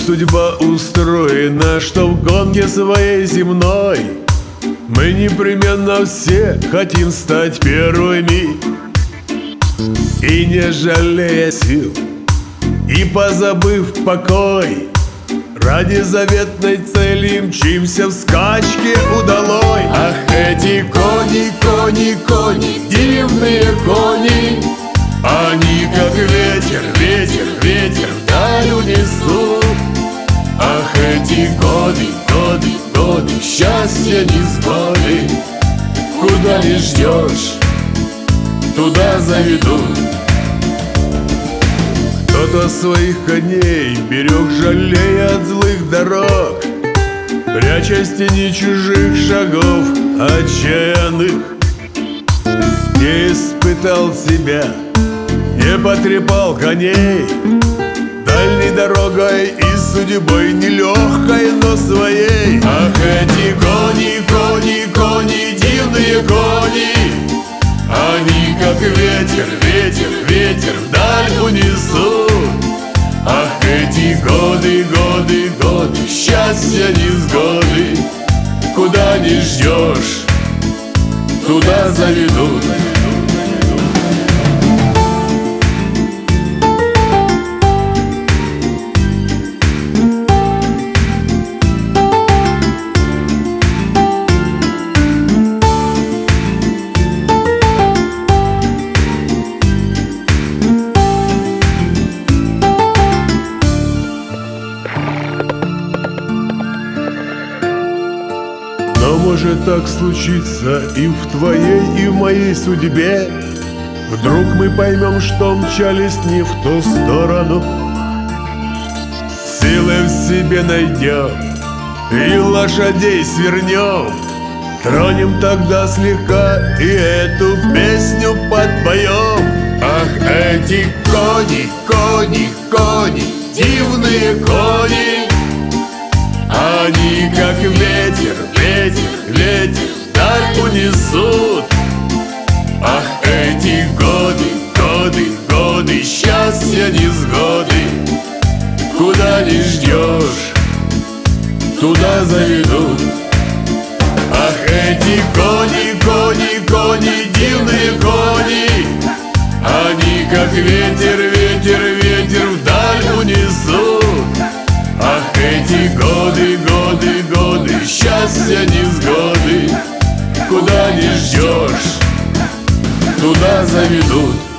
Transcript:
судьба устроена, что в гонке своей земной мы непременно все хотим стать первыми. И не жалея сил, и позабыв покой, ради заветной цели мчимся в скачке удалой. Ах, эти кони, кони, кони, дивные кони, они как ветер, ветер, ветер вдаль унесут. Ах, эти годы, годы, годы, счастья несгоды, куда не ждешь, туда заведут. Кто-то своих коней берег, жалея от злых дорог, прячась в тени чужих шагов отчаянных. Не испытал себя, не потрепал коней дальней дорогой и судьбой нелегкой, но своей. Ах, эти кони, кони, кони, дивные кони, они как ветер, ветер, ветер вдаль унесут. Ах, эти годы, годы, годы, счастья несгоды, куда не ждешь, туда заведут. Но может так случиться и в твоей, и в моей судьбе. Вдруг мы поймем, что мчались не в ту сторону. Силы в себе найдем и лошадей свернем, тронем тогда слегка и эту песню подпоем. Ах, эти кони, кони, кони, дивные кони, они как ветер, ветер, ветер вдаль унесут. Ах, эти годы, годы, годы, счастья несгоды, куда не ждешь, туда заведут. Ах, эти кони, кони, кони, дивные кони, они как ветер, ветер, ветер вдаль унесут. Ах, эти годы, годы, годы, счастья несгоды, куда не ждешь, туда заведут.